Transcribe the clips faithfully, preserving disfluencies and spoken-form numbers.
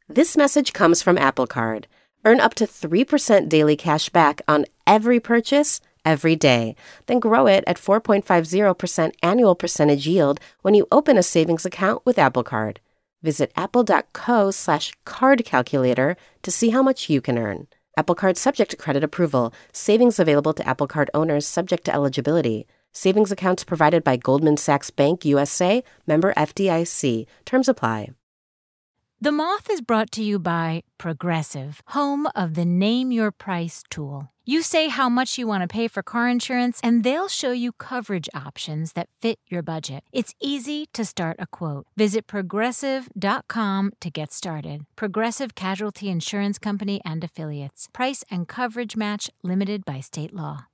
This message comes from Apple Card. Earn up to three percent daily cash back on every purchase, every day. Then grow it at four point five zero percent annual percentage yield when you open a savings account with Apple Card. Visit apple.co slash card calculator to see how much you can earn. Apple Card subject to credit approval. Savings available to Apple Card owners subject to eligibility. Savings accounts provided by Goldman Sachs Bank U S A, member F D I C. Terms apply. The Moth is brought to you by Progressive, home of the Name Your Price tool. You say how much you want to pay for car insurance, and they'll show you coverage options that fit your budget. It's easy to start a quote. Visit progressive dot com to get started. Progressive Casualty Insurance Company and Affiliates. Price and coverage match limited by state law.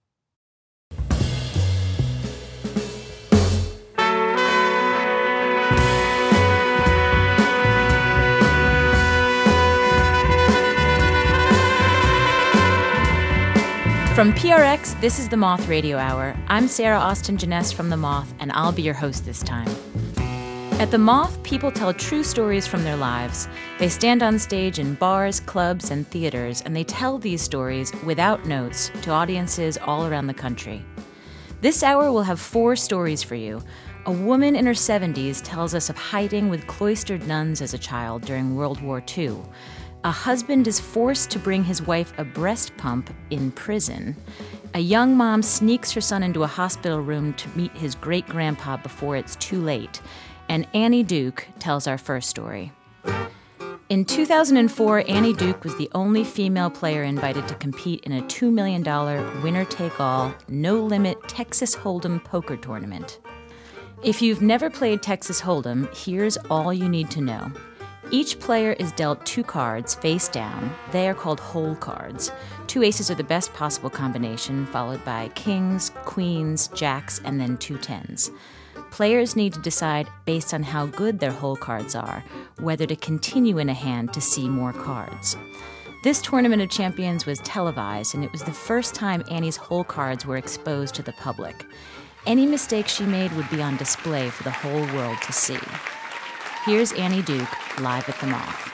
From P R X, this is the Moth Radio Hour. I'm Sarah Austin-Jeunesse from The Moth, and I'll be your host this time. At The Moth, people tell true stories from their lives. They stand on stage in bars, clubs, and theaters, and they tell these stories without notes to audiences all around the country. This hour will have four stories for you. A woman in her seventies tells us of hiding with cloistered nuns as a child during World War Two. A husband is forced to bring his wife a breast pump in prison. A young mom sneaks her son into a hospital room to meet his great-grandpa before it's too late. And Annie Duke tells our first story. In two thousand four, Annie Duke was the only female player invited to compete in a two million dollars winner-take-all, no-limit Texas Hold'em poker tournament. If you've never played Texas Hold'em, here's all you need to know. Each player is dealt two cards face down. They are called hole cards. Two aces are the best possible combination, followed by kings, queens, jacks, and then two tens. Players need to decide, based on how good their hole cards are, whether to continue in a hand to see more cards. This Tournament of Champions was televised, and it was the first time Annie's hole cards were exposed to the public. Any mistake she made would be on display for the whole world to see. Here's Annie Duke, live at The Moth.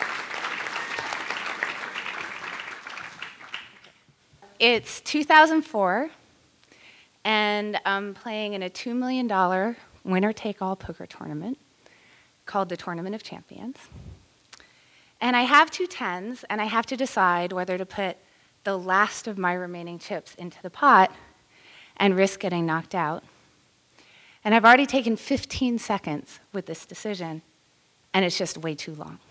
It's two thousand four, and I'm playing in a two million dollars winner-take-all poker tournament called the Tournament of Champions. And I have two tens, and I have to decide whether to put the last of my remaining chips into the pot and risk getting knocked out. And I've already taken fifteen seconds with this decision, and it's just way too long.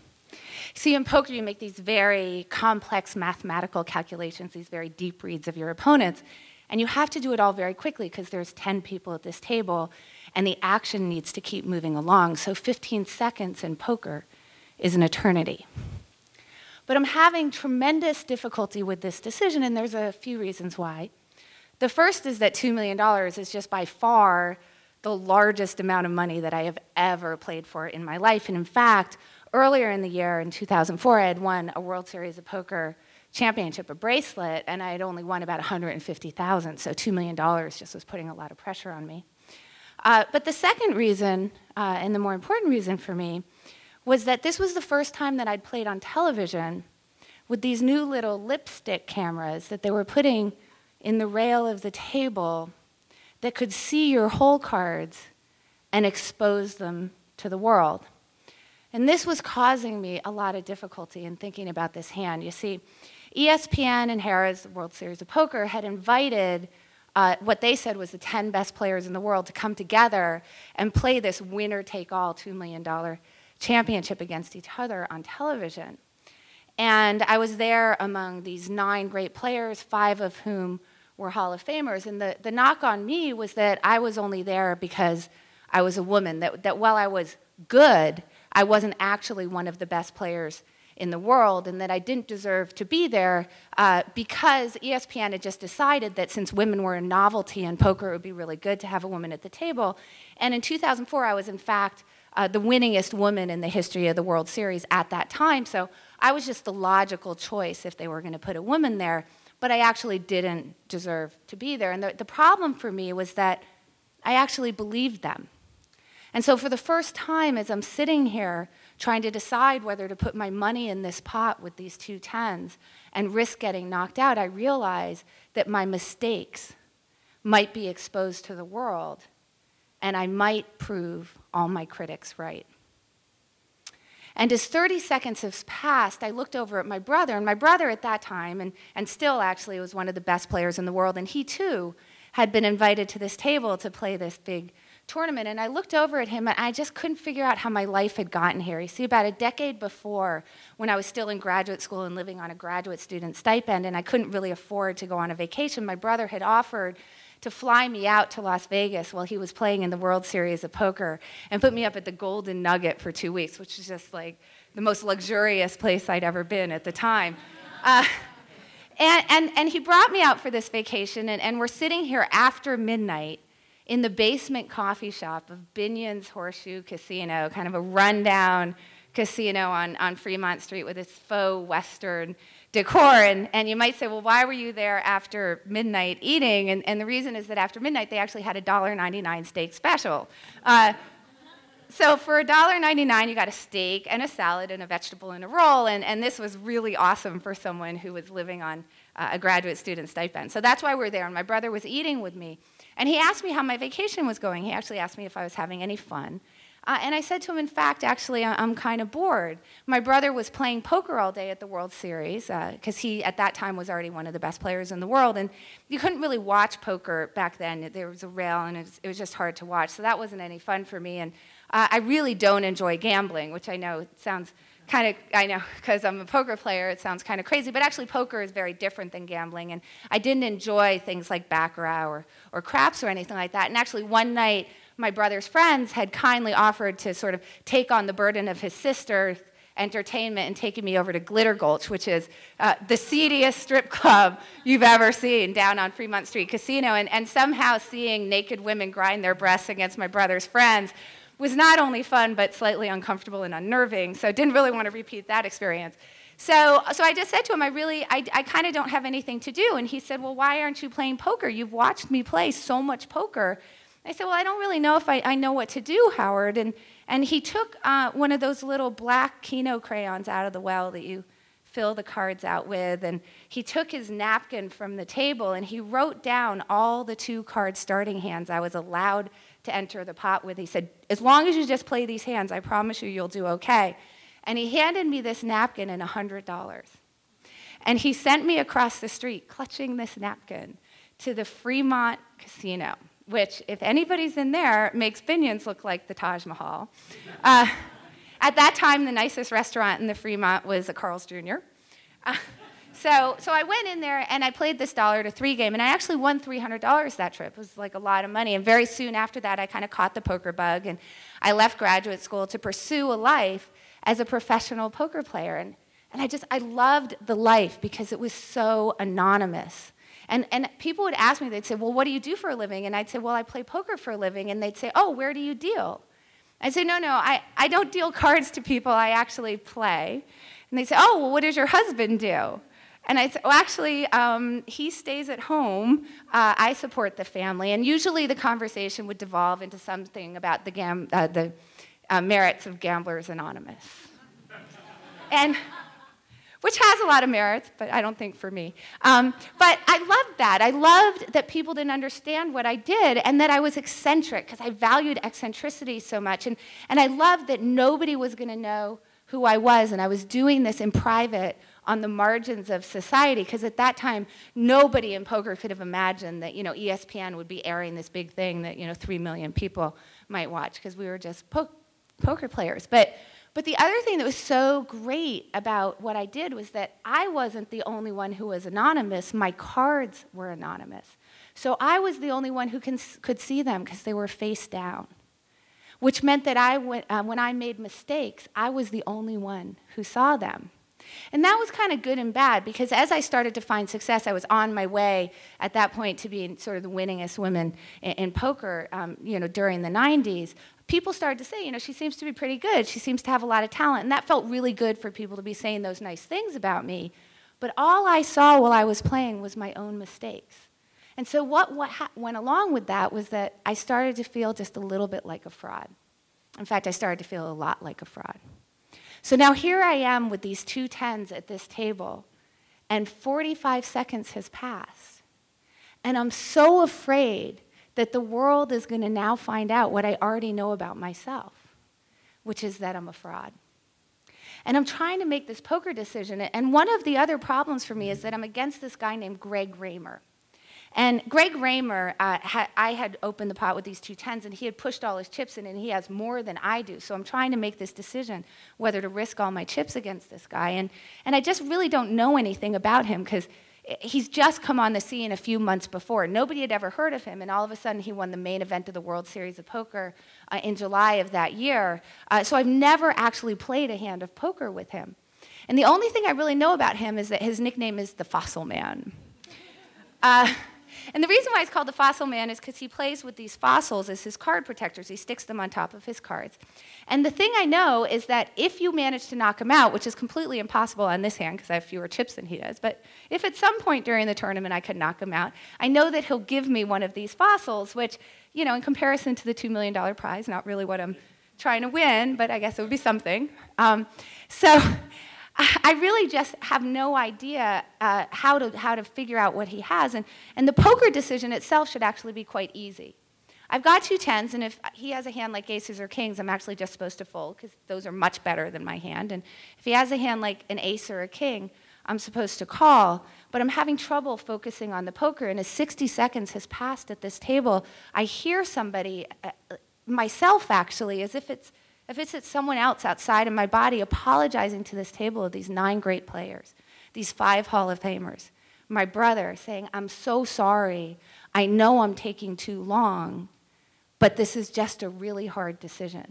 See, in poker, you make these very complex mathematical calculations, these very deep reads of your opponents, and you have to do it all very quickly because there's ten people at this table, and the action needs to keep moving along. So fifteen seconds in poker is an eternity. But I'm having tremendous difficulty with this decision, and there's a few reasons why. The first is that two million dollars is just by far the largest amount of money that I have ever played for in my life. And in fact, earlier in the year, in two thousand four, I had won a World Series of Poker championship, a bracelet, and I had only won about one hundred fifty thousand dollars, so two million dollars just was putting a lot of pressure on me. Uh, but the second reason, uh, and the more important reason for me, was that this was the first time that I'd played on television with these new little lipstick cameras that they were putting in the rail of the table that could see your hole cards and expose them to the world. And this was causing me a lot of difficulty in thinking about this hand. You see, E S P N and Harrah's World Series of Poker had invited uh, what they said was the ten best players in the world to come together and play this winner-take-all two million dollars championship against each other on television. And I was there among these nine great players, five of whom were Hall of Famers. And the, the knock on me was that I was only there because I was a woman, that, that while I was good, I wasn't actually one of the best players in the world, and that I didn't deserve to be there uh, because E S P N had just decided that since women were a novelty in poker, it would be really good to have a woman at the table. And in two thousand four, I was, in fact, uh, the winningest woman in the history of the World Series at that time. So I was just the logical choice if they were going to put a woman there, but I actually didn't deserve to be there. And the, the problem for me was that I actually believed them. And so for the first time, as I'm sitting here trying to decide whether to put my money in this pot with these two tens and risk getting knocked out, I realized that my mistakes might be exposed to the world, and I might prove all my critics right. And as thirty seconds has passed, I looked over at my brother, and my brother at that time, and, and still actually was one of the best players in the world, and he too had been invited to this table to play this big tournament. And I looked over at him, and I just couldn't figure out how my life had gotten here. You see, about a decade before, when I was still in graduate school and living on a graduate student stipend, and I couldn't really afford to go on a vacation, my brother had offered to fly me out to Las Vegas while he was playing in the World Series of Poker and put me up at the Golden Nugget for two weeks, which is just like the most luxurious place I'd ever been at the time. Uh, and, and, and he brought me out for this vacation, and, and we're sitting here after midnight in the basement coffee shop of Binion's Horseshoe Casino, kind of a rundown casino on, on Fremont Street with its faux Western decor. And, and you might say, well, why were you there after midnight eating? And, and the reason is that after midnight, they actually had a one dollar ninety-nine steak special. Uh, so for one dollar ninety-nine, you got a steak and a salad and a vegetable and a roll. And, and this was really awesome for someone who was living on uh, a graduate student stipend. So that's why we're there. And my brother was eating with me. And he asked me how my vacation was going. He actually asked me if I was having any fun. Uh, and I said to him, in fact, actually, I'm kind of bored. My brother was playing poker all day at the World Series, because uh, he, at that time, was already one of the best players in the world. And you couldn't really watch poker back then. There was a rail, and it was, it was just hard to watch. So that wasn't any fun for me. And uh, I really don't enjoy gambling, which I know sounds kind of, I know, because I'm a poker player, it sounds kind of crazy. But actually, poker is very different than gambling. And I didn't enjoy things like baccarat or, or craps or anything like that. And actually, one night, my brother's friends had kindly offered to sort of take on the burden of his sister's entertainment and taking me over to Glitter Gulch, which is uh, the seediest strip club you've ever seen down on Fremont Street Casino. And, and somehow seeing naked women grind their breasts against my brother's friends was not only fun, but slightly uncomfortable and unnerving. So didn't really want to repeat that experience. So, so I just said to him, I really, I, I kind of don't have anything to do. And he said, well, why aren't you playing poker? You've watched me play so much poker. I said, well, I don't really know if I, I know what to do, Howard. And, and he took uh, one of those little black Keno crayons out of the well that you fill the cards out with, and he took his napkin from the table, and he wrote down all the two-card starting hands I was allowed to enter the pot with. He said, as long as you just play these hands, I promise you you'll do okay. And he handed me this napkin and one hundred dollars. And he sent me across the street, clutching this napkin, to the Fremont Casino, which, if anybody's in there, makes Binion's look like the Taj Mahal. Uh, at that time, the nicest restaurant in the Fremont was a Carl's Junior Uh, so, so I went in there, and I played this dollar to three game, and I actually won three hundred dollars that trip. It was like a lot of money, and very soon after that, I kind of caught the poker bug, and I left graduate school to pursue a life as a professional poker player. And, and I just, I loved the life because it was so anonymous. And, and people would ask me, they'd say, well, what do you do for a living? And I'd say, well, I play poker for a living. And they'd say, oh, where do you deal? I'd say, no, no, I, I don't deal cards to people, I actually play. And they'd say, oh, well, what does your husband do? And I'd say, well, actually, um, he stays at home. Uh, I support the family. And usually the conversation would devolve into something about the, gam- uh, the uh, merits of Gamblers Anonymous. And which has a lot of merits, but I don't think for me. Um, but I loved that. I loved that people didn't understand what I did and that I was eccentric because I valued eccentricity so much. And, and I loved that nobody was going to know who I was, and I was doing this in private on the margins of society, because at that time, nobody in poker could have imagined that, you know, E S P N would be airing this big thing that, you know, three million people might watch, because we were just po- poker players. But But the other thing that was so great about what I did was that I wasn't the only one who was anonymous. My cards were anonymous. So I was the only one who can, could see them because they were face down, which meant that I went, uh, when I made mistakes, I was the only one who saw them. And that was kind of good and bad, because as I started to find success, I was on my way at that point to being sort of the winningest woman in, in poker, um, you know, during the nineties. People started to say, you know, she seems to be pretty good. She seems to have a lot of talent. And that felt really good for people to be saying those nice things about me. But all I saw while I was playing was my own mistakes. And so what, what ha- went along with that was that I started to feel just a little bit like a fraud. In fact, I started to feel a lot like a fraud. So now here I am with these two tens at this table, and forty-five seconds has passed. And I'm so afraid that the world is going to now find out what I already know about myself, which is that I'm a fraud. And I'm trying to make this poker decision. And one of the other problems for me is that I'm against this guy named Greg Raymer. And Greg Raymer, uh, ha- I had opened the pot with these two tens, and he had pushed all his chips in, and he has more than I do. So I'm trying to make this decision whether to risk all my chips against this guy. And, and I just really don't know anything about him because he's just come on the scene a few months before. Nobody had ever heard of him, and all of a sudden he won the main event of the World Series of Poker uh, in July of that year. Uh, so I've never actually played a hand of poker with him. And the only thing I really know about him is that his nickname is the Fossil Man. Uh, And the reason why it's called the Fossil Man is because he plays with these fossils as his card protectors. He sticks them on top of his cards. And the thing I know is that if you manage to knock him out, which is completely impossible on this hand because I have fewer chips than he does, but if at some point during the tournament I could knock him out, I know that he'll give me one of these fossils, which, you know, in comparison to the two million dollars prize, not really what I'm trying to win, but I guess it would be something. Um, so... I really just have no idea uh, how to how to figure out what he has. And, and the poker decision itself should actually be quite easy. I've got two tens, and if he has a hand like aces or kings, I'm actually just supposed to fold, because those are much better than my hand. And if he has a hand like an ace or a king, I'm supposed to call. But I'm having trouble focusing on the poker, and as sixty seconds has passed at this table, I hear somebody, uh, myself actually, as if it's If it's someone else outside of my body apologizing to this table of these nine great players, these five Hall of Famers, my brother saying, I'm so sorry, I know I'm taking too long, but this is just a really hard decision.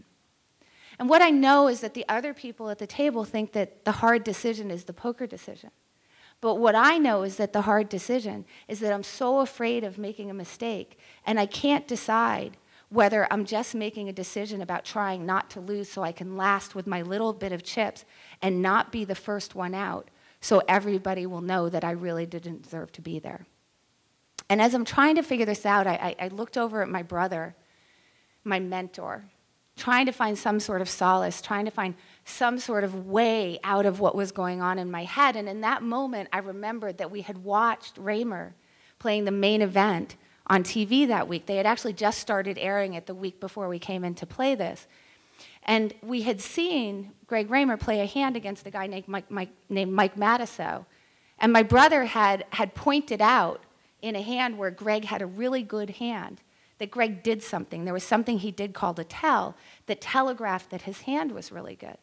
And what I know is that the other people at the table think that the hard decision is the poker decision. But what I know is that the hard decision is that I'm so afraid of making a mistake, and I can't decide whether I'm just making a decision about trying not to lose so I can last with my little bit of chips and not be the first one out so everybody will know that I really didn't deserve to be there. And as I'm trying to figure this out, I, I, I looked over at my brother, my mentor, trying to find some sort of solace, trying to find some sort of way out of what was going on in my head. And in that moment, I remembered that we had watched Raymer playing the main event on T V that week. They had actually just started airing it the week before we came in to play this. And we had seen Greg Raymer play a hand against a guy named Mike, Mike, named Mike Matusow. And my brother had, had pointed out in a hand where Greg had a really good hand that Greg did something. There was something he did called a tell that telegraphed that his hand was really good.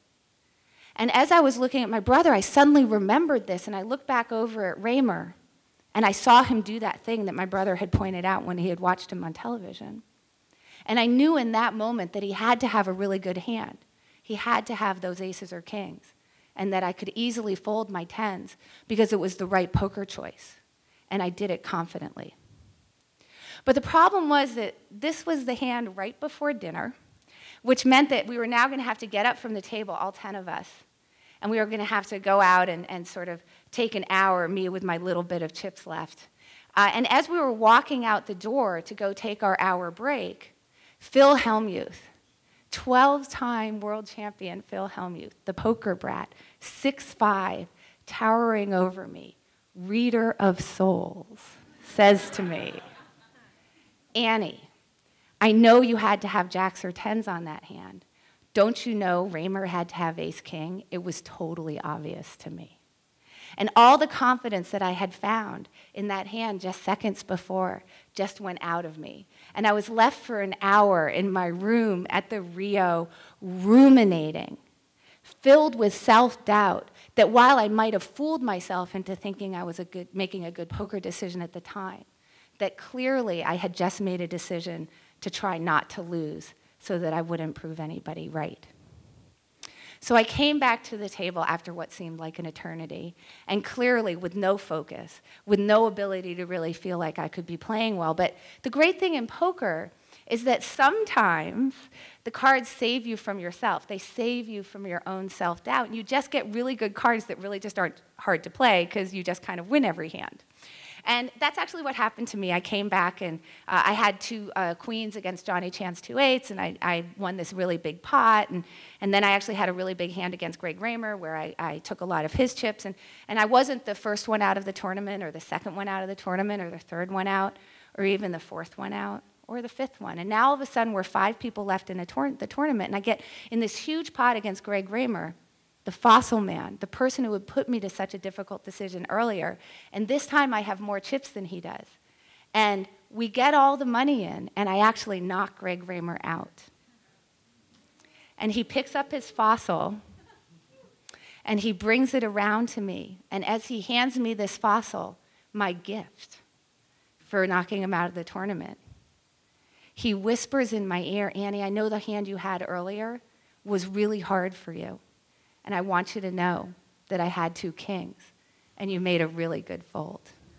And as I was looking at my brother, I suddenly remembered this, and I looked back over at Raymer, and I saw him do that thing that my brother had pointed out when he had watched him on television. And I knew in that moment that he had to have a really good hand. He had to have those aces or kings, and that I could easily fold my tens because it was the right poker choice. And I did it confidently. But the problem was that this was the hand right before dinner, which meant that we were now going to have to get up from the table, all ten of us, and we were going to have to go out and, and sort of take an hour, me with my little bit of chips left. Uh, and as we were walking out the door to go take our hour break, Phil Hellmuth, twelve-time world champion Phil Hellmuth, the poker brat, six five, towering over me, reader of souls, says to me, Annie, I know you had to have jacks or tens on that hand. Don't you know Raymer had to have ace-king? It was totally obvious to me. And all the confidence that I had found in that hand just seconds before just went out of me. And I was left for an hour in my room at the Rio ruminating, filled with self-doubt that while I might have fooled myself into thinking I was a good, making a good poker decision at the time, that clearly I had just made a decision to try not to lose so that I wouldn't prove anybody right. So I came back to the table after what seemed like an eternity, and clearly with no focus, with no ability to really feel like I could be playing well. But the great thing in poker is that sometimes the cards save you from yourself. They save you from your own self-doubt. And you just get really good cards that really just aren't hard to play because you just kind of win every hand. And that's actually what happened to me. I came back and uh, I had two uh, queens against Johnny Chan's two eights, and I, I won this really big pot. And, and then I actually had a really big hand against Greg Raymer where I, I took a lot of his chips. And, and I wasn't the first one out of the tournament or the second one out of the tournament or the third one out or even the fourth one out or the fifth one. And now all of a sudden we're five people left in the, tour- the tournament, and I get in this huge pot against Greg Raymer, the fossil man, the person who would put me to such a difficult decision earlier. And this time I have more chips than he does. And we get all the money in, and I actually knock Greg Raymer out. And he picks up his fossil, and he brings it around to me. And as he hands me this fossil, my gift for knocking him out of the tournament, he whispers in my ear, Annie, I know the hand you had earlier was really hard for you. And I want you to know that I had two kings, and you made a really good fold.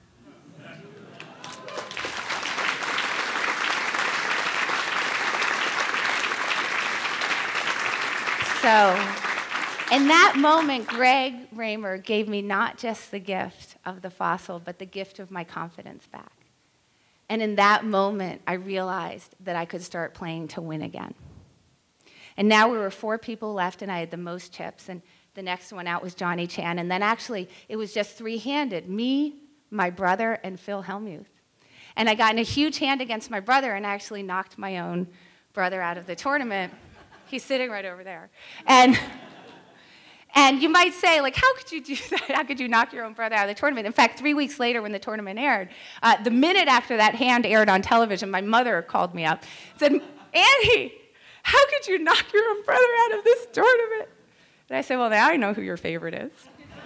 So, in that moment, Greg Raymer gave me not just the gift of the fossil, but the gift of my confidence back. And in that moment, I realized that I could start playing to win again. And now we were four people left, and I had the most chips, and the next one out was Johnny Chan. And then actually, it was just three-handed, me, my brother, and Phil Hellmuth. And I got in a huge hand against my brother, and I actually knocked my own brother out of the tournament. He's sitting right over there. And, and you might say, like, how could you do that? How could you knock your own brother out of the tournament? In fact, three weeks later when the tournament aired, uh, the minute after that hand aired on television, my mother called me up and said, Annie, how could you knock your own brother out of this tournament? And I said, well, now I know who your favorite is.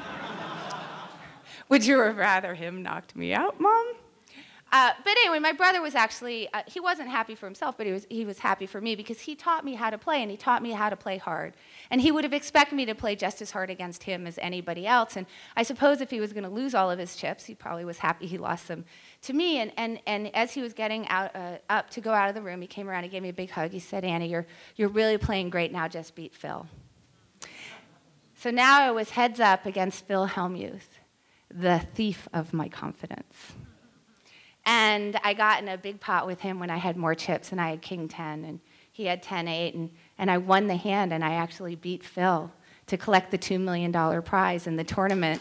Would you have rather him knocked me out, Mom? Uh, but anyway, my brother was actually, uh, he wasn't happy for himself, but he was, he was happy for me because he taught me how to play, and he taught me how to play hard. And he would have expected me to play just as hard against him as anybody else. And I suppose if he was going to lose all of his chips, he probably was happy he lost them to me. And, and, and as he was getting out, uh, up to go out of the room, he came around and gave me a big hug. He said, Annie, you're, you're really playing great now, just beat Phil. So now I was heads up against Phil Hellmuth, the thief of my confidence. And I got in a big pot with him when I had more chips, and I had king ten, and he had ten eight, and, and I won the hand, and I actually beat Phil to collect the two million dollars prize in the tournament.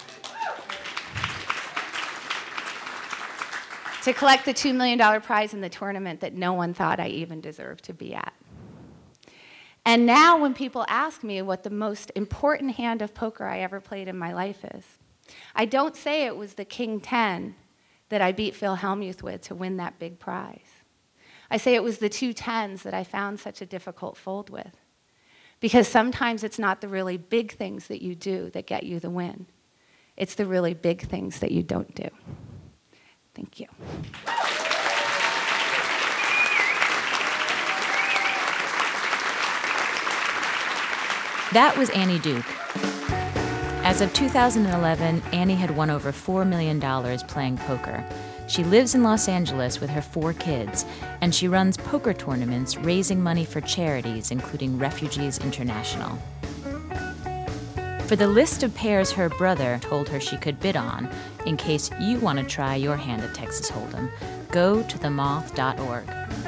to collect the two million dollars prize in the tournament that no one thought I even deserved to be at. And now when people ask me what the most important hand of poker I ever played in my life is, I don't say it was the king ten that I beat Phil Hellmuth with to win that big prize. I say it was the two tens that I found such a difficult fold with. Because sometimes it's not the really big things that you do that get you the win. It's the really big things that you don't do. Thank you. That was Annie Duke. As of two thousand eleven, Annie had won over four million dollars playing poker. She lives in Los Angeles with her four kids, and she runs poker tournaments raising money for charities, including Refugees International. For the list of pairs her brother told her she could bid on, in case you want to try your hand at Texas Hold'em, go to the moth dot org.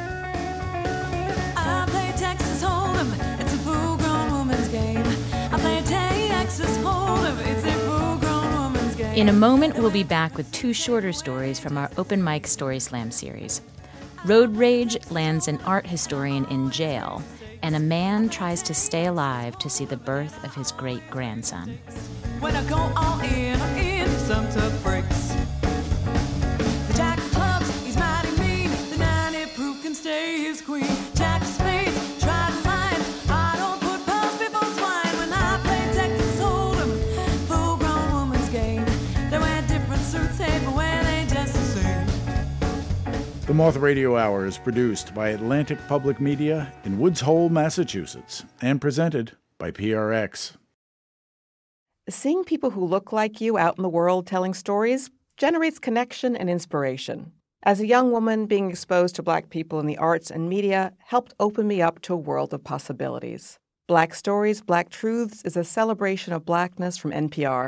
I play Texas Hold'em, it's a full-grown woman's game. I play Texas Hold'em, it's a full-grown woman's game. In a moment, we'll be back with two shorter stories from our Open Mic Story Slam series. Road rage lands an art historian in jail, and a man tries to stay alive to see the birth of his great-grandson. When I go all in, I'm in for some tough breaks. The jack of clubs, he's mighty mean. The ninety proof can stay his queen. Jack of spades, try to line. I don't put pearls before swine. When I play Texas Hold'em, full-grown woman's game. They wear different suits, hey, but when they just the same. The Moth Radio Hour is produced by Atlantic Public Media in Woods Hole, Massachusetts, and presented by P R X. Seeing people who look like you out in the world telling stories generates connection and inspiration. As a young woman, being exposed to Black people in the arts and media helped open me up to a world of possibilities. Black Stories, Black Truths is a celebration of Blackness from N P R.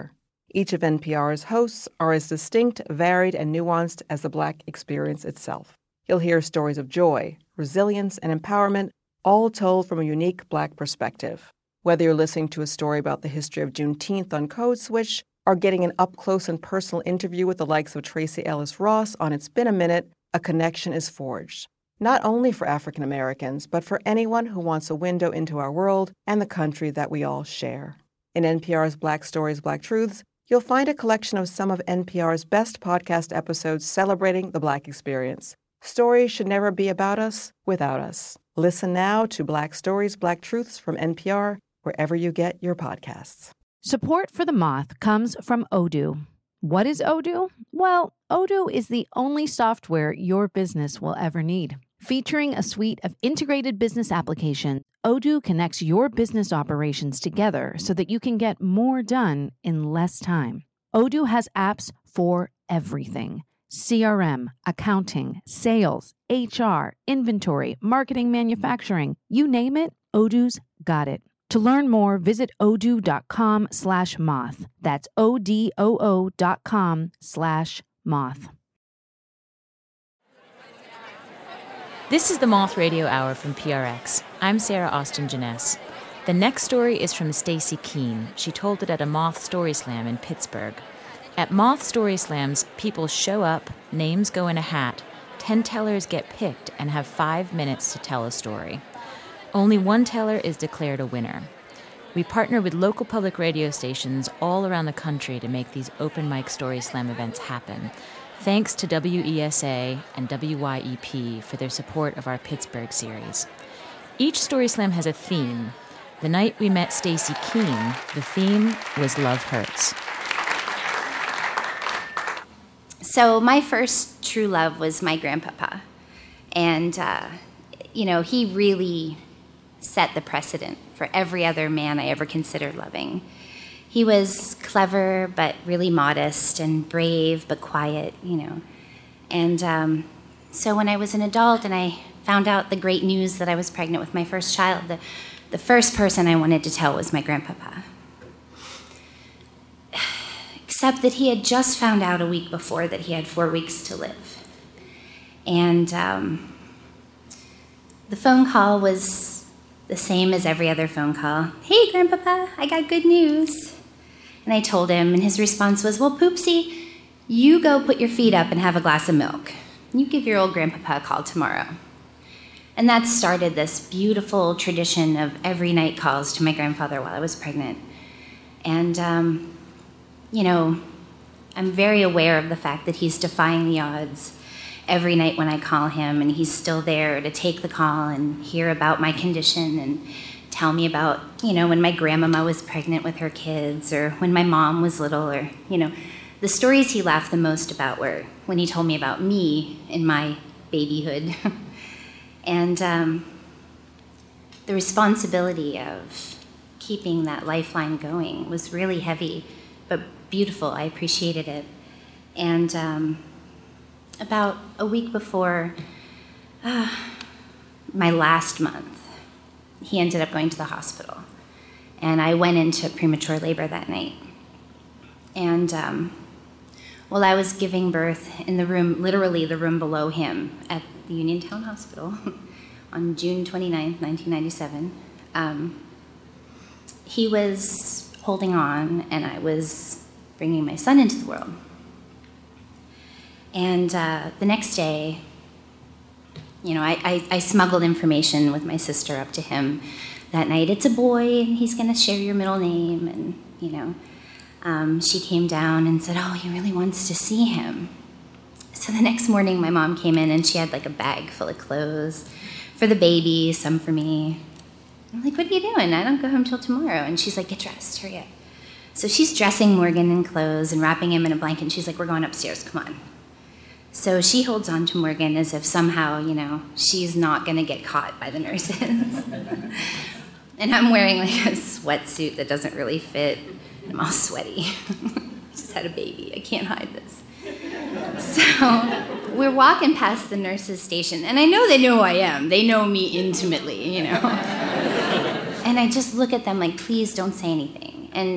Each of N P R's hosts are as distinct, varied, and nuanced as the Black experience itself. You'll hear stories of joy, resilience, and empowerment, all told from a unique Black perspective. Whether you're listening to a story about the history of Juneteenth on Code Switch or getting an up-close and personal interview with the likes of Tracee Ellis Ross on It's Been a Minute, a connection is forged. Not only for African Americans, but for anyone who wants a window into our world and the country that we all share. In N P R's Black Stories, Black Truths, you'll find a collection of some of N P R's best podcast episodes celebrating the Black experience. Stories should never be about us without us. Listen now to Black Stories, Black Truths from N P R, wherever you get your podcasts. Support for The Moth comes from Odoo. What is Odoo? Well, Odoo is the only software your business will ever need. Featuring a suite of integrated business applications, Odoo connects your business operations together so that you can get more done in less time. Odoo has apps for everything: C R M, accounting, sales, H R, inventory, marketing, manufacturing. You name it, Odoo's got it. To learn more, visit odoo.com slash moth. That's O-D-O-O dot com slash moth. This is the Moth Radio Hour from P R X. I'm Sarah Austin Jeunesse. The next story is from Stacy Keene. She told it at a Moth Story Slam in Pittsburgh. At Moth Story Slams, people show up, names go in a hat, ten tellers get picked, and have five minutes to tell a story. Only one teller is declared a winner. We partner with local public radio stations all around the country to make these open mic Story Slam events happen. Thanks to W E S A and W Y E P for their support of our Pittsburgh series. Each Story Slam has a theme. The night we met Stacy Keene, the theme was Love Hurts. So my first true love was my grandpapa. And, uh, you know, he really set the precedent for every other man I ever considered loving. He was clever, but really modest, and brave, but quiet, you know. And um, so when I was an adult and I found out the great news that I was pregnant with my first child, the, the first person I wanted to tell was my grandpapa. Except that he had just found out a week before that he had four weeks to live. And um, the phone call was the same as every other phone call. Hey, Grandpapa, I got good news. And I told him, and his response was, well, Poopsie, you go put your feet up and have a glass of milk. You give your old Grandpapa a call tomorrow. And that started this beautiful tradition of every night calls to my grandfather while I was pregnant. And, um, you know, I'm very aware of the fact that he's defying the odds every night when I call him, and he's still there to take the call and hear about my condition and tell me about, you know, when my grandmama was pregnant with her kids, or when my mom was little, or, you know, the stories he laughed the most about were when he told me about me in my babyhood. And um, the responsibility of keeping that lifeline going was really heavy, but beautiful. I appreciated it. And um, about a week before uh, my last month, he ended up going to the hospital. And I went into premature labor that night. And um, while I was giving birth in the room, literally the room below him at the Uniontown Hospital on June twenty-ninth, nineteen ninety-seven, um, he was holding on, and I was bringing my son into the world. And uh, the next day, you know, I, I, I smuggled information with my sister up to him that night. It's a boy, and he's going to share your middle name. And, you know, um, she came down and said, oh, he really wants to see him. So the next morning, my mom came in, and she had, like, a bag full of clothes for the baby, some for me. I'm like, what are you doing? I don't go home till tomorrow. And she's like, get dressed, hurry up. So she's dressing Morgan in clothes and wrapping him in a blanket, and she's like, we're going upstairs, come on. So she holds on to Morgan as if somehow, you know, she's not going to get caught by the nurses. And I'm wearing like a sweatsuit that doesn't really fit. I'm all sweaty. Just had a baby. I can't hide this. So we're walking past the nurses' station, and I know they know who I am. They know me intimately, you know. And I just look at them like, please don't say anything. And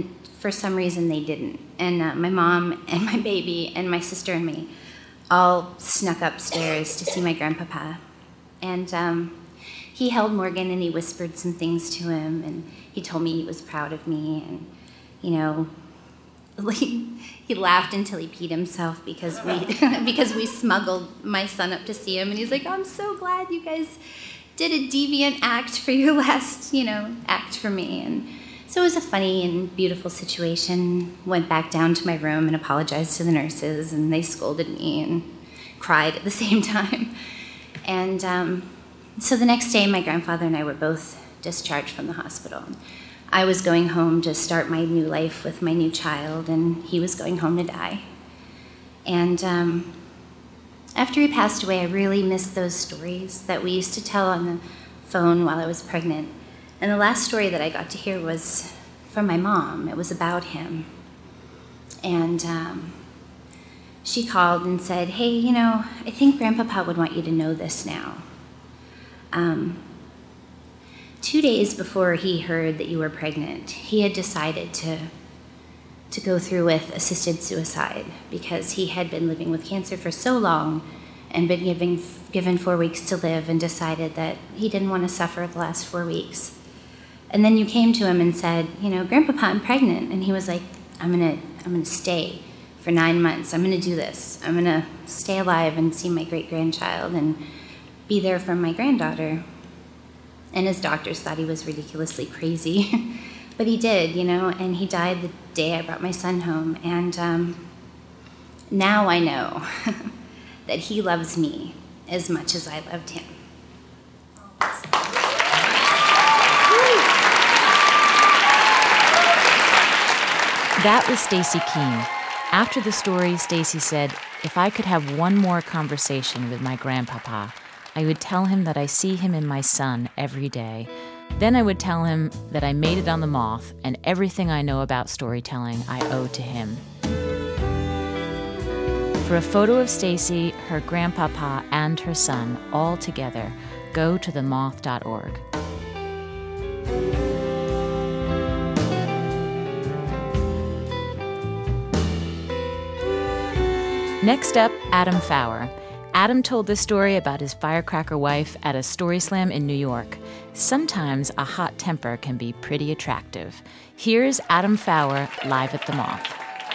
for some reason they didn't. And uh, my mom and my baby and my sister and me all snuck upstairs to see my grandpapa. And um, he held Morgan and he whispered some things to him, and he told me he was proud of me, and, you know, he laughed until he peed himself because we because we smuggled my son up to see him, and he's like, I'm so glad you guys did a deviant act for your last, you know, act for me. And so it was a funny and beautiful situation. Went back down to my room and apologized to the nurses, and they scolded me and cried at the same time. And um, so the next day, my grandfather and I were both discharged from the hospital. I was going home to start my new life with my new child, and he was going home to die. And um, after he passed away, I really missed those stories that we used to tell on the phone while I was pregnant. And the last story that I got to hear was from my mom. It was about him. And um, she called and said, hey, you know, I think Grandpapa would want you to know this now. Um, Two days before he heard that you were pregnant, he had decided to to go through with assisted suicide because he had been living with cancer for so long and been given, given four weeks to live, and decided that he didn't want to suffer the last four weeks. And then you came to him and said, you know, Grandpapa, I'm pregnant. And he was like, I'm gonna, I'm gonna stay for nine months. I'm gonna do this. I'm gonna stay alive and see my great-grandchild and be there for my granddaughter. And his doctors thought he was ridiculously crazy. But he did, you know, and he died the day I brought my son home. And um, now I know that he loves me as much as I loved him. That was Stacy Keene. After the story, Stacy said, if I could have one more conversation with my grandpapa, I would tell him that I see him in my son every day. Then I would tell him that I made it on The Moth, and everything I know about storytelling I owe to him. For a photo of Stacy, her grandpapa, and her son all together, go to the moth dot org. Next up, Adam Fauer. Adam told this story about his firecracker wife at a story slam in New York. Sometimes a hot temper can be pretty attractive. Here's Adam Fauer live at The Moth.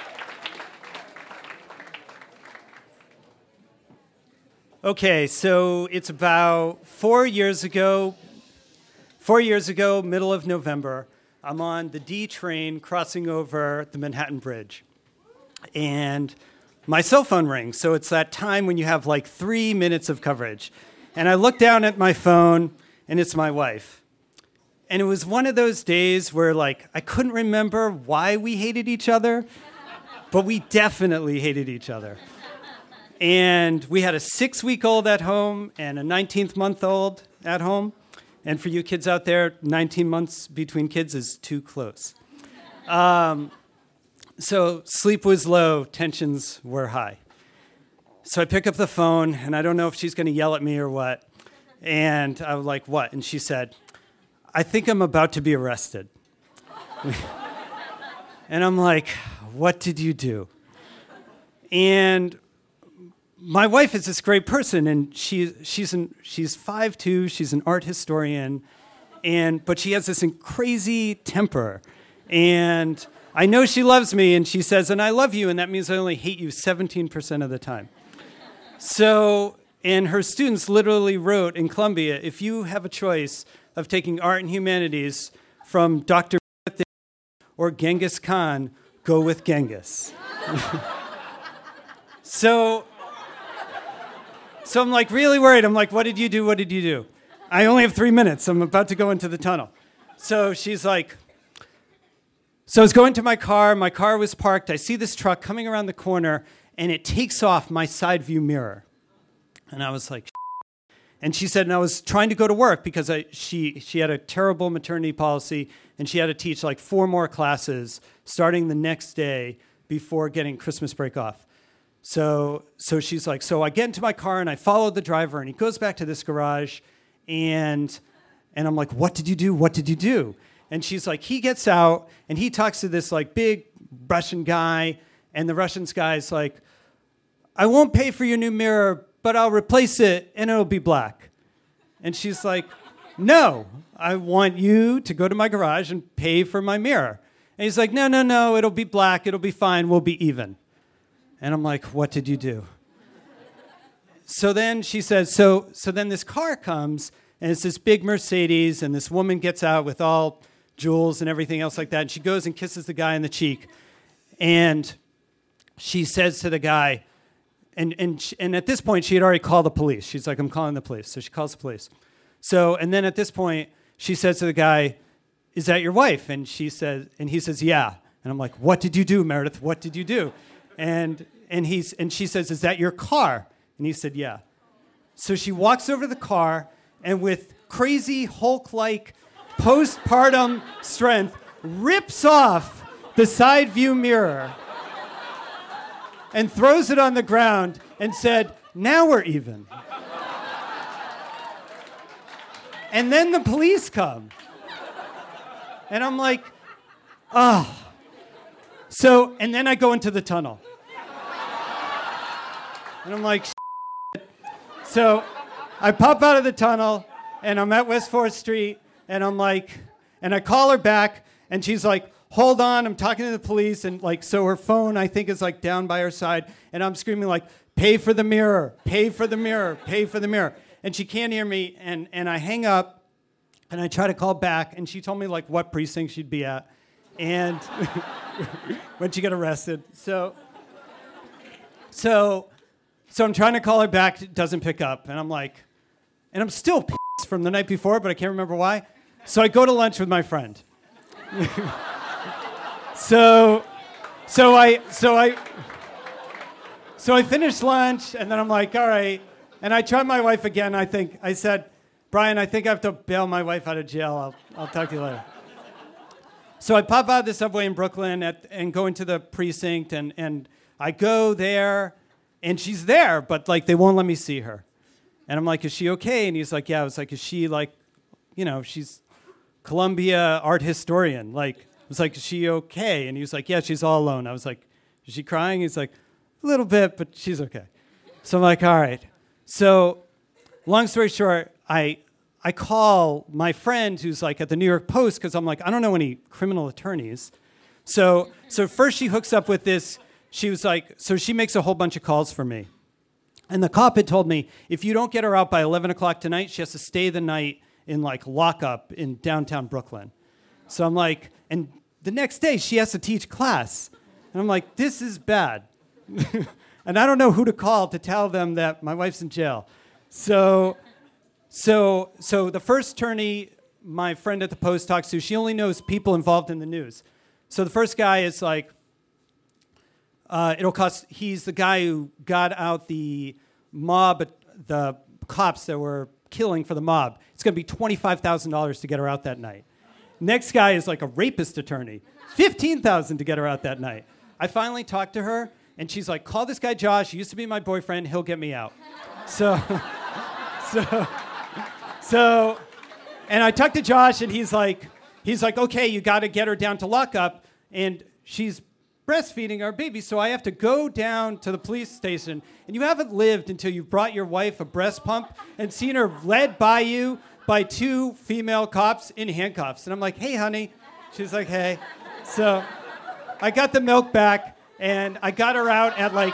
Okay, so it's about four years ago, four years ago, middle of November, I'm on the D train crossing over the Manhattan Bridge. And my cell phone rings, so it's that time when you have like three minutes of coverage. And I look down at my phone, and it's my wife. And it was one of those days where, like, I couldn't remember why we hated each other, but we definitely hated each other. And we had a six-week-old at home and a nineteenth-month-old at home. And for you kids out there, nineteen months between kids is too close. Um... So sleep was low, tensions were high. So I pick up the phone, and I don't know if she's going to yell at me or what. And I was like, what? And she said, I think I'm about to be arrested. And I'm like, what did you do? And my wife is this great person, and she, she's an, she's five two, she's an art historian, and but she has this crazy temper. And I know she loves me, and she says, and I love you, and that means I only hate you seventeen percent of the time. So, and her students literally wrote in Columbia, if you have a choice of taking art and humanities from Doctor or Genghis Khan, go with Genghis. so, so I'm like really worried. I'm like, what did you do? What did you do? I only have three minutes. I'm about to go into the tunnel. So she's like, So I was going to my car. My car was parked. I see this truck coming around the corner, and it takes off my side view mirror. And I was like, shit. And she said, and I was trying to go to work because I, she, she had a terrible maternity policy, and she had to teach like four more classes starting the next day before getting Christmas break off. So, so she's like, so I get into my car, and I follow the driver, and he goes back to this garage, and, and I'm like, what did you do? What did you do? And she's like, he gets out, and he talks to this like big Russian guy, and the Russian guy's like, I won't pay for your new mirror, but I'll replace it, and it'll be black. And she's like, no, I want you to go to my garage and pay for my mirror. And he's like, no, no, no, it'll be black, it'll be fine, we'll be even. And I'm like, what did you do? So then she says, so, so then this car comes, and it's this big Mercedes, and this woman gets out with all jewels and everything else like that, and she goes and kisses the guy on the cheek, and she says to the guy, and and she, and at this point she had already called the police. She's like, I'm calling the police. So she calls the police. So and then at this point she says to the guy, is that your wife? And she says, and he says, yeah. And I'm like, what did you do, Meredith? What did you do? And and he's and she says, is that your car? And he said, yeah. So she walks over to the car, and with crazy Hulk-like postpartum strength, rips off the side view mirror and throws it on the ground and said, now we're even. And then the police come. And I'm like, oh. So, and then I go into the tunnel. And I'm like, shit. So I pop out of the tunnel, and I'm at West fourth Street, and I'm like, and I call her back, and she's like, hold on, I'm talking to the police, and like, so her phone, I think, is like down by her side, and I'm screaming like, pay for the mirror, pay for the mirror, pay for the mirror. And she can't hear me, and, and I hang up, and I try to call back, and she told me like what precinct she'd be at, and when she got arrested. So, so, so I'm trying to call her back, it doesn't pick up, and I'm like, and I'm still pissed from the night before, but I can't remember why. So I go to lunch with my friend. so, so I, so I, so I finished lunch, and then I'm like, all right. And I tried my wife again. I think I said, Brian, I think I have to bail my wife out of jail. I'll, I'll talk to you later. So I pop out of the subway in Brooklyn at, and go into the precinct, and, and I go there, and she's there, but like they won't let me see her. And I'm like, is she okay? And he's like, yeah. I was like, is she like, you know, she's Columbia art historian. Like, I was like, is she okay? And he was like, yeah, she's all alone. I was like, is she crying? He's like, a little bit, but she's okay. So I'm like, all right. So long story short, I I call my friend who's like at the New York Post, because I'm like, I don't know any criminal attorneys. So so first she hooks up with this, she was like, so she makes a whole bunch of calls for me. And the cop had told me, if you don't get her out by eleven o'clock tonight, she has to stay the night in like lockup in downtown Brooklyn. So I'm like, and the next day she has to teach class. And I'm like, this is bad. And I don't know who to call to tell them that my wife's in jail. So, so, so the first attorney my friend at the Post talks to, she only knows people involved in the news. So the first guy is like, uh, it'll cost, he's the guy who got out the mob, the cops that were killing for the mob. It's going to be twenty-five thousand dollars to get her out that night. Next guy is like a rapist attorney. fifteen thousand dollars to get her out that night. I finally talked to her, and she's like, call this guy Josh. He used to be my boyfriend. He'll get me out. So, so, so, and I talked to Josh, and he's like, he's like, okay, you got to get her down to lockup, and she's breastfeeding our baby, so I have to go down to the police station, and you haven't lived until you've brought your wife a breast pump and seen her led by you by two female cops in handcuffs. And I'm like, hey, honey. She's like, hey. So I got the milk back, and I got her out at like,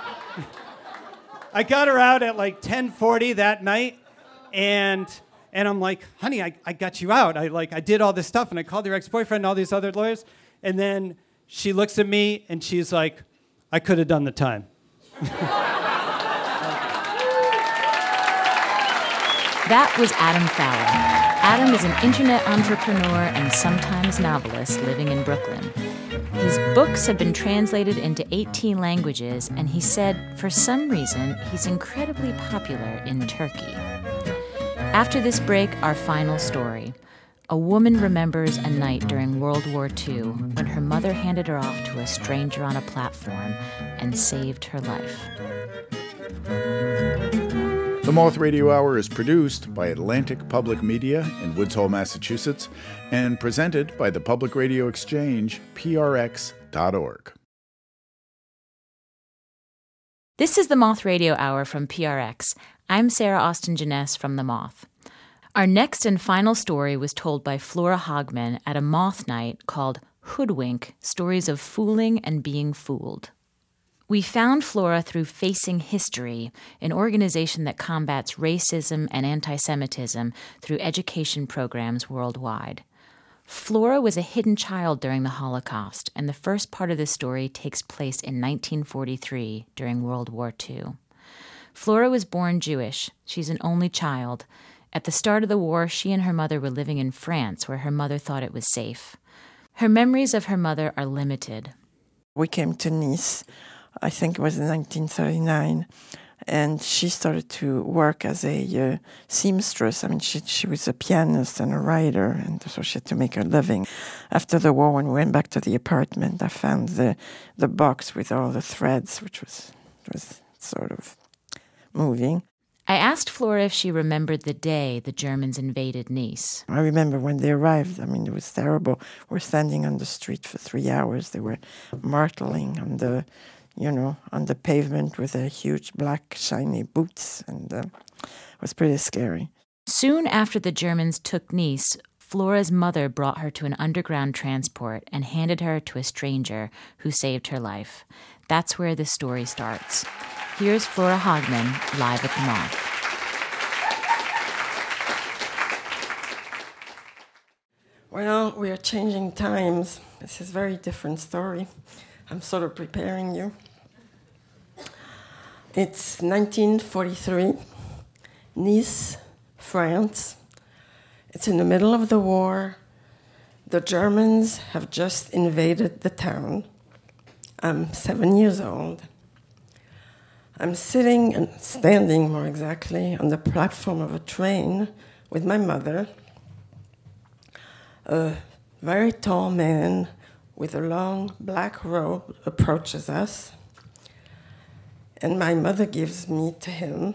I got her out at like ten forty that night, and and I'm like, honey, I, I got you out. I like I did all this stuff, and I called your ex-boyfriend and all these other lawyers, and then she looks at me, and she's like, I could have done the time. That was Adam Fowler. Adam is an internet entrepreneur and sometimes novelist living in Brooklyn. His books have been translated into eighteen languages, and he said, for some reason, he's incredibly popular in Turkey. After this break, our final story. A woman remembers a night during World War Two when her mother handed her off to a stranger on a platform and saved her life. The Moth Radio Hour is produced by Atlantic Public Media in Woods Hole, Massachusetts, and presented by the Public Radio Exchange, P R X dot org. This is the Moth Radio Hour from P R X. I'm Sarah Austin Jeunesse from The Moth. Our next and final story was told by Flora Hogman at a Moth night called Hoodwink, Stories of Fooling and Being Fooled. We found Flora through Facing History, an organization that combats racism and anti-Semitism through education programs worldwide. Flora was a hidden child during the Holocaust, and the first part of the story takes place in nineteen forty-three during World War Two. Flora was born Jewish. She's an only child. At the start of the war, she and her mother were living in France, where her mother thought it was safe. Her memories of her mother are limited. We came to Nice, I think it was in nineteen thirty-nine, and she started to work as a uh, seamstress. I mean, she she was a pianist and a writer, and so she had to make her living. After the war, when we went back to the apartment, I found the the box with all the threads, which was was sort of moving. I asked Flora if she remembered the day the Germans invaded Nice. I remember when they arrived. I mean, it was terrible. We're standing on the street for three hours. They were marteling on the, you know, on the pavement with their huge black shiny boots, and uh, it was pretty scary. Soon after the Germans took Nice, Flora's mother brought her to an underground transport and handed her to a stranger who saved her life. That's where the story starts. Here's Flora Hogman, live at the Moth. Well, we are changing times. This is a very different story. I'm sort of preparing you. It's nineteen forty-three, Nice, France. It's in the middle of the war. The Germans have just invaded the town. I'm seven years old. I'm sitting and standing, more exactly, on the platform of a train with my mother. A very tall man with a long black robe approaches us, and my mother gives me to him.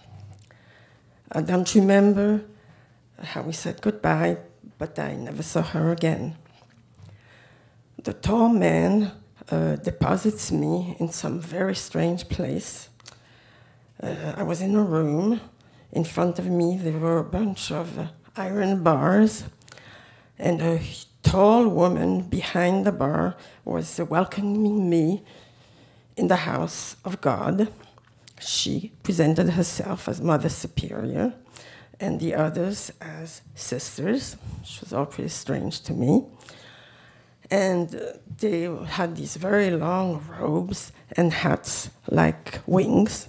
I don't remember how we said goodbye, but I never saw her again. The tall man uh, deposits me in some very strange place. Uh, I was in a room. In front of me, there were a bunch of uh, iron bars, and a tall woman behind the bar was uh, welcoming me in the house of God. She presented herself as Mother Superior, and the others as sisters, which was all pretty strange to me. And uh, they had these very long robes and hats like wings.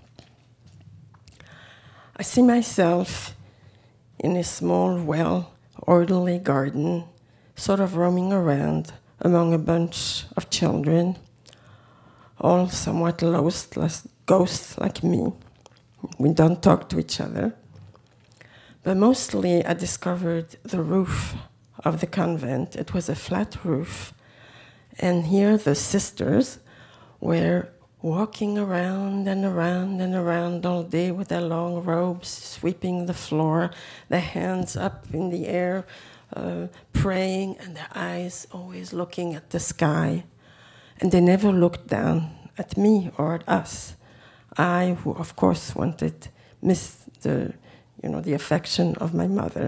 I see myself in a small, well-orderly garden, sort of roaming around among a bunch of children, all somewhat lost, ghosts like me. We don't talk to each other. But mostly I discovered the roof of the convent. It was a flat roof. And here the sisters were walking around and around and around all day with their long robes, sweeping the floor, their hands up in the air, uh, praying, and their eyes always looking at the sky. And they never looked down at me or at us. I, who of course wanted, missed the, you know, the affection of my mother.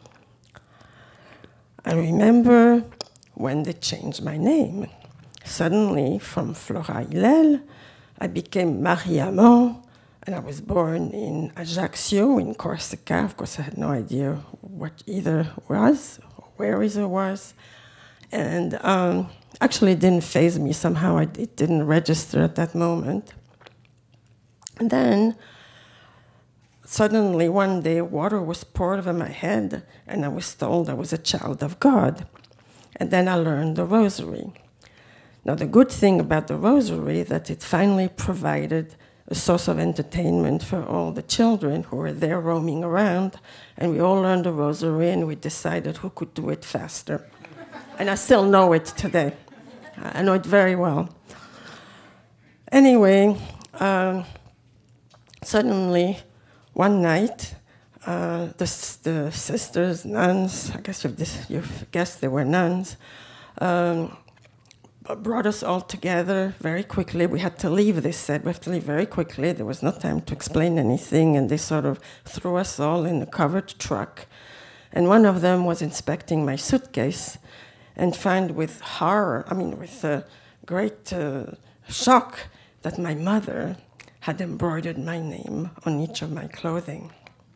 I remember when they changed my name. Suddenly, from Flora Hillel, I became Marie Amand, and I was born in Ajaccio, in Corsica. Of course, I had no idea what either was, or where either was. And um, actually, it didn't faze me. Somehow, I, it didn't register at that moment. And then, suddenly, one day, water was poured over my head, and I was told I was a child of God. And then I learned the rosary. Now, the good thing about the rosary is that it finally provided a source of entertainment for all the children who were there roaming around, and we all learned the rosary, and we decided who could do it faster. And I still know it today. I know it very well. Anyway, uh, suddenly, one night, uh, the, the sisters, nuns, I guess you've, dis- you've guessed they were nuns, um, brought us all together very quickly. We had to leave, they said. We have to leave very quickly. There was no time to explain anything, and they sort of threw us all in a covered truck. And one of them was inspecting my suitcase and found with horror, I mean, with uh, great uh, shock, that my mother had embroidered my name on each of my clothing.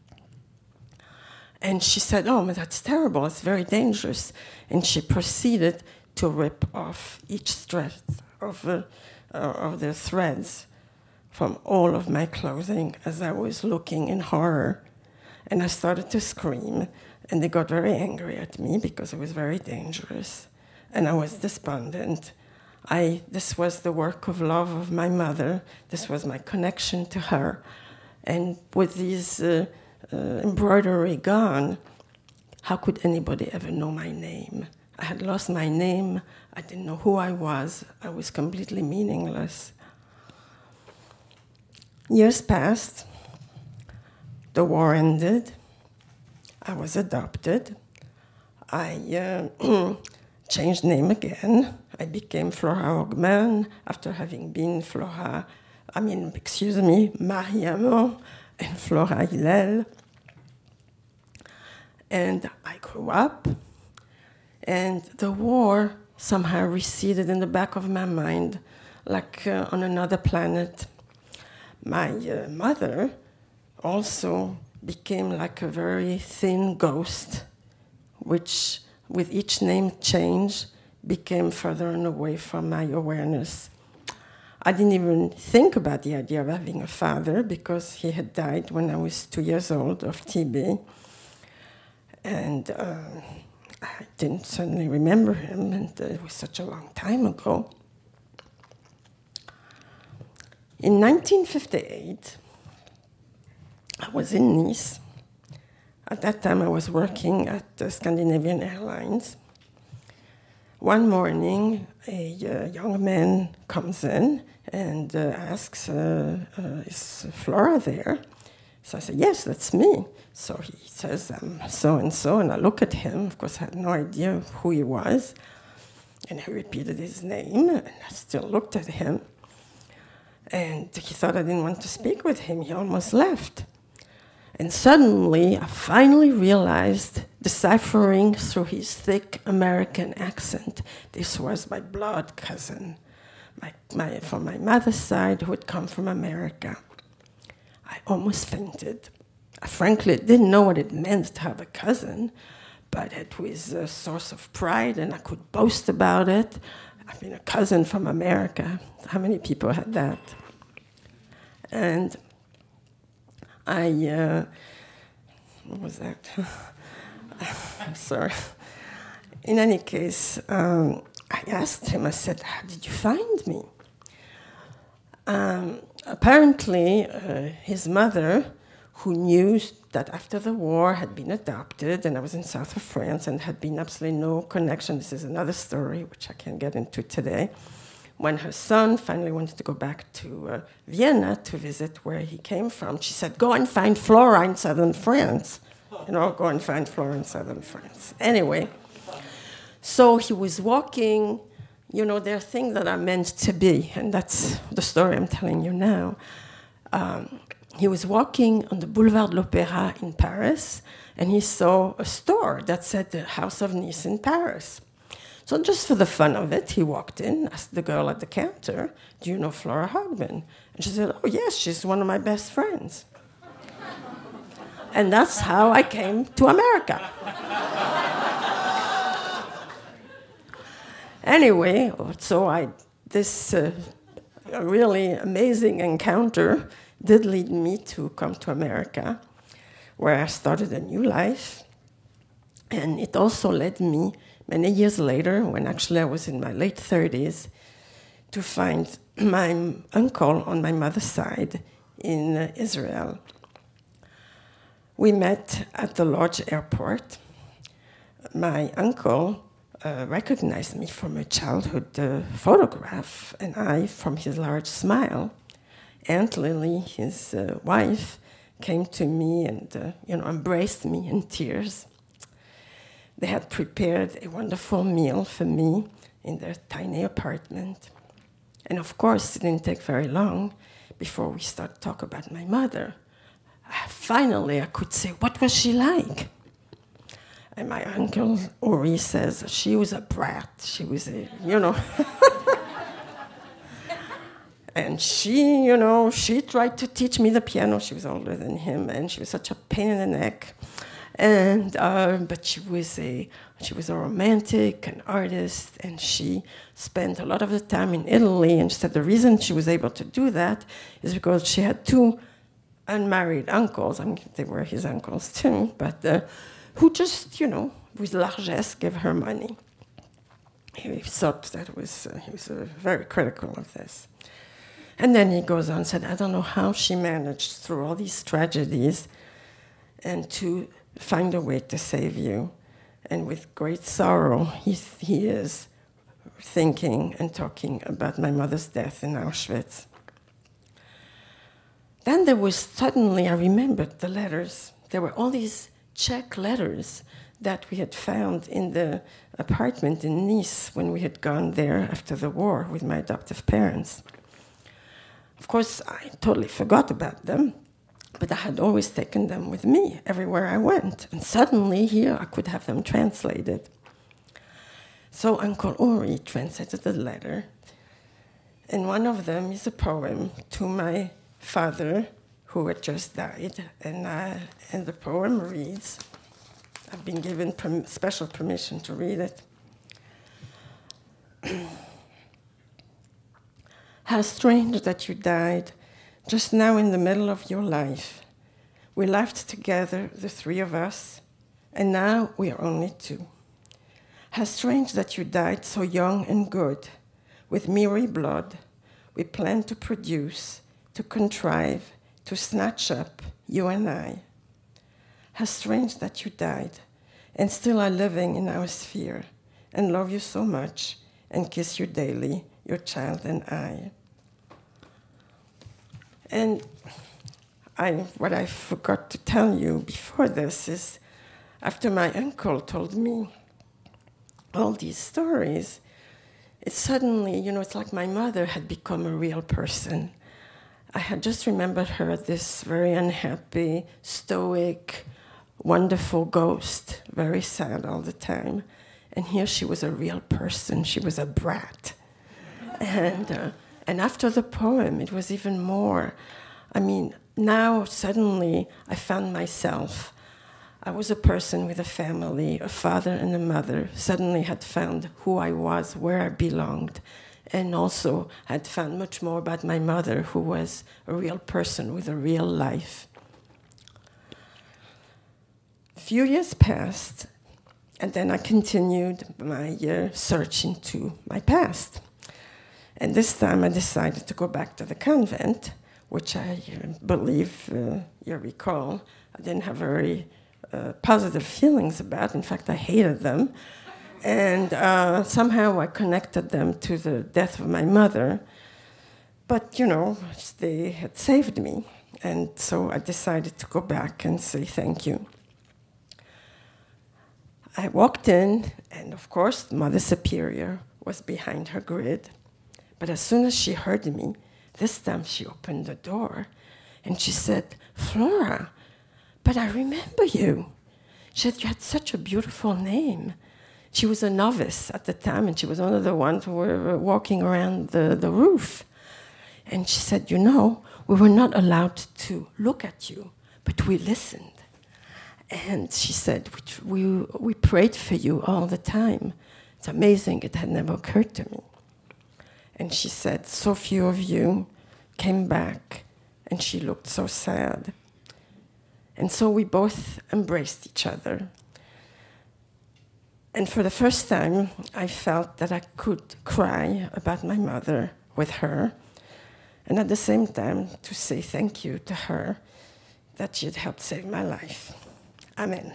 And she said, oh, but that's terrible, it's very dangerous. And she proceeded to rip off each thread of, uh, uh, of the threads from all of my clothing as I was looking in horror. And I started to scream, and they got very angry at me because it was very dangerous. And I was despondent. I, this was the work of love of my mother. This was my connection to her. And with these uh, uh, embroidery gone, how could anybody ever know my name? I had lost my name. I didn't know who I was. I was completely meaningless. Years passed. The war ended. I was adopted. I uh, changed name again. I became Flora Hogman after having been Flora, I mean, excuse me, Marie-Amand and Flora Hillel. And I grew up, and the war somehow receded in the back of my mind, like uh, on another planet. My uh, mother also became like a very thin ghost, which with each name change became further and away from my awareness. I didn't even think about the idea of having a father because he had died when I was two years old of T B. And uh, I didn't certainly remember him, and uh, it was such a long time ago. In nineteen fifty-eight, I was in Nice. At that time, I was working at uh, Scandinavian Airlines. One morning, a uh, young man comes in and uh, asks, uh, uh, is Flora there? So I said, yes, that's me. So he says, I'm so-and-so, and I look at him. Of course, I had no idea who he was. And he repeated his name, and I still looked at him. And he thought I didn't want to speak with him. He almost left. And suddenly, I finally realized, deciphering through his thick American accent, this was my blood cousin, my, my, from my mother's side, who had come from America. I almost fainted. I frankly didn't know what it meant to have a cousin, but it was a source of pride, and I could boast about it. I mean, a cousin from America. How many people had that? And I, uh, what was that? I'm sorry. In any case, um, I asked him, I said, how did you find me? Um, apparently, uh, his mother, who knew that after the war had been adopted, and I was in south of France and had been absolutely no connection. This is another story, which I can't get into today. When her son finally wanted to go back to uh, Vienna to visit where he came from, she said, go and find Flora in southern France. You know, go and find Flora in southern France. Anyway, so he was walking. You know, there are things that are meant to be, and that's the story I'm telling you now. Um, he was walking on the Boulevard de l'Opéra in Paris, and he saw a store that said the House of Nice in Paris. So just for the fun of it, he walked in, asked the girl at the counter, do you know Flora Hogman? And she said, oh, yes, she's one of my best friends. And that's how I came to America. Anyway, so I, this uh, really amazing encounter did lead me to come to America, where I started a new life. And it also led me, many years later, when actually I was in my late thirties, to find my uncle on my mother's side in uh, Israel. We met at the Lodz airport. My uncle uh, recognized me from a childhood uh, photograph, and I from his large smile. Aunt Lily, his uh, wife, came to me and, uh, you know, embraced me in tears. They had prepared a wonderful meal for me in their tiny apartment. And of course, it didn't take very long before we started to talk about my mother. Finally, I could say, what was she like? And my uncle Uri says, she was a brat. She was a, you know. And she, you know, she tried to teach me the piano. She was older than him, and she was such a pain in the neck. And uh, but she was a she was a romantic, an artist, and she spent a lot of the time in Italy. And she said the reason she was able to do that is because she had two unmarried uncles. I mean, they were his uncles too, but uh, who just, you know, with largesse gave her money. He thought that was uh, he was uh, very critical of this. And then he goes on and said, I don't know how she managed through all these tragedies and to find a way to save you. And with great sorrow, he, he is thinking and talking about my mother's death in Auschwitz. Then there was suddenly, I remembered the letters. There were all these Czech letters that we had found in the apartment in Nice when we had gone there after the war with my adoptive parents. Of course, I totally forgot about them, but I had always taken them with me everywhere I went. And suddenly here I could have them translated. So Uncle Uri translated the letter. And one of them is a poem to my father, who had just died. And, I, and the poem reads, I've been given per- special permission to read it. How strange that you died just now in the middle of your life. We laughed together, the three of us, and now we are only two. How strange that you died so young and good. With mirror blood, we planned to produce, to contrive, to snatch up, you and I. How strange that you died, and still are living in our sphere, and love you so much, and kiss you daily, your child and I. And I, what I forgot to tell you before this is, after my uncle told me all these stories, it suddenly, you know, it's like my mother had become a real person. I had just remembered her this very unhappy, stoic, wonderful ghost, very sad all the time. And here she was a real person. She was a brat. And... Uh, And after the poem, it was even more. I mean, now suddenly I found myself. I was a person with a family, a father and a mother, suddenly had found who I was, where I belonged, and also had found much more about my mother, who was a real person with a real life. A few years passed, and then I continued my uh, search into my past. And this time I decided to go back to the convent, which I believe uh, you recall I didn't have very uh, positive feelings about. In fact, I hated them. And uh, somehow I connected them to the death of my mother. But, you know, they had saved me. And so I decided to go back and say thank you. I walked in, and of course, Mother Superior was behind her grid. But as soon as she heard me, this time she opened the door, and she said, Flora, but I remember you. She said, you had such a beautiful name. She was a novice at the time, and she was one of the ones who were walking around the, the roof. And she said, you know, we were not allowed to look at you, but we listened. And she said, we, we, we prayed for you all the time. It's amazing, it had never occurred to me. And she said, so few of you came back, and she looked so sad. And so we both embraced each other. And for the first time, I felt that I could cry about my mother with her, and at the same time to say thank you to her that she had helped save my life. Amen.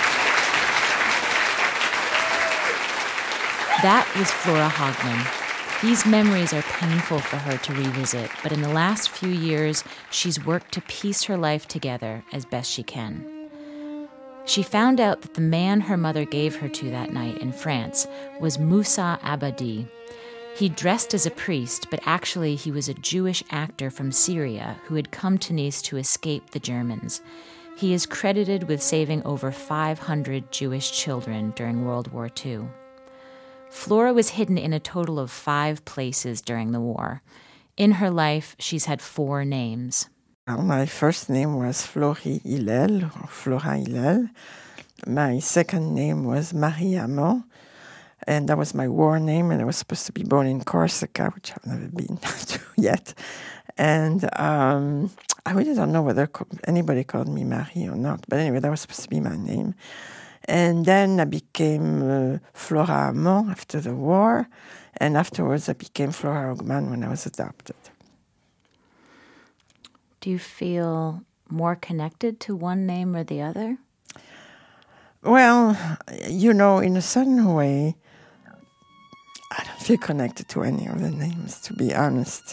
That was Flora Haugland. These memories are painful for her to revisit, but in the last few years, she's worked to piece her life together as best she can. She found out that the man her mother gave her to that night in France was Moussa Abadi. He dressed as a priest, but actually he was a Jewish actor from Syria who had come to Nice to escape the Germans. He is credited with saving over five hundred Jewish children during World War Two. Flora was hidden in a total of five places during the war. In her life, she's had four names. Well, my first name was Florie Hillel, or Flora Hillel. My second name was Marie Amon, and that was my war name, and I was supposed to be born in Corsica, which I've never been to yet. And um, I really don't know whether anybody called me Marie or not, but anyway, that was supposed to be my name. And then I became uh, Flora Amon after the war, and afterwards I became Flora Hogman when I was adopted. Do you feel more connected to one name or the other? Well, you know, in a certain way, I don't feel connected to any of the names, to be honest.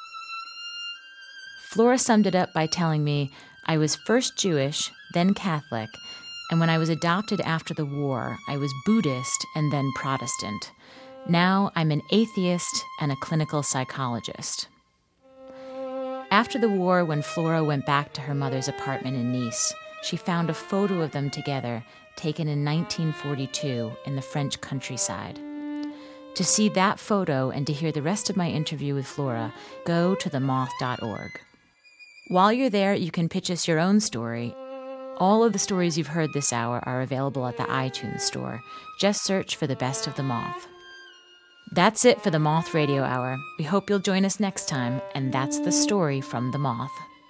Flora summed it up by telling me, I was first Jewish, then Catholic, and when I was adopted after the war, I was Buddhist and then Protestant. Now I'm an atheist and a clinical psychologist. After the war, when Flora went back to her mother's apartment in Nice, she found a photo of them together, taken in nineteen forty-two in the French countryside. To see that photo and to hear the rest of my interview with Flora, go to the moth dot org. While you're there, you can pitch us your own story. All of the stories you've heard this hour are available at the iTunes store. Just search for The Best of the Moth. That's it for the Moth Radio Hour. We hope you'll join us next time, and that's the story from The Moth.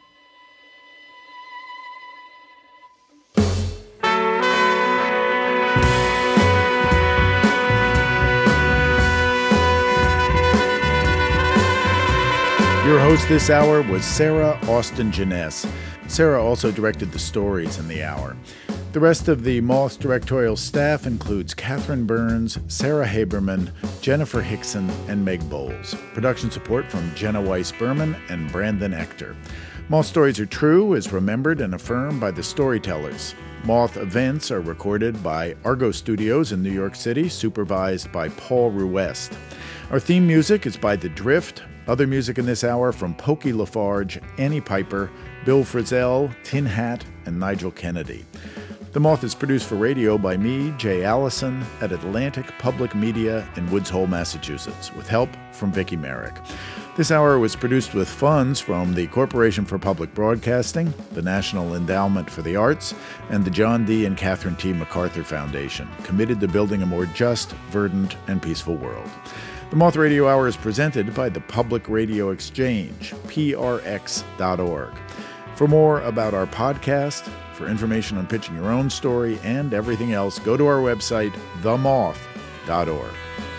Your host this hour was Sarah Austin Jeunesse. Sarah also directed the stories in the hour. The rest of the Moth's directorial staff includes Catherine Burns, Sarah Haberman, Jennifer Hickson, and Meg Bowles. Production support from Jenna Weiss-Berman and Brandon Ector. Moth Stories Are True is remembered and affirmed by the storytellers. Moth events are recorded by Argo Studios in New York City, supervised by Paul Ruest. Our theme music is by The Drift. Other music in this hour from Pokey Lafarge, Annie Piper, Bill Frisell, Tin Hat, and Nigel Kennedy. The Moth is produced for radio by me, Jay Allison, at Atlantic Public Media in Woods Hole, Massachusetts, with help from Vicki Merrick. This hour was produced with funds from the Corporation for Public Broadcasting, the National Endowment for the Arts, and the John D. and Catherine T. MacArthur Foundation, committed to building a more just, verdant, and peaceful world. The Moth Radio Hour is presented by the Public Radio Exchange, P R X dot org. For more about our podcast, for information on pitching your own story, and everything else, go to our website, the moth dot org.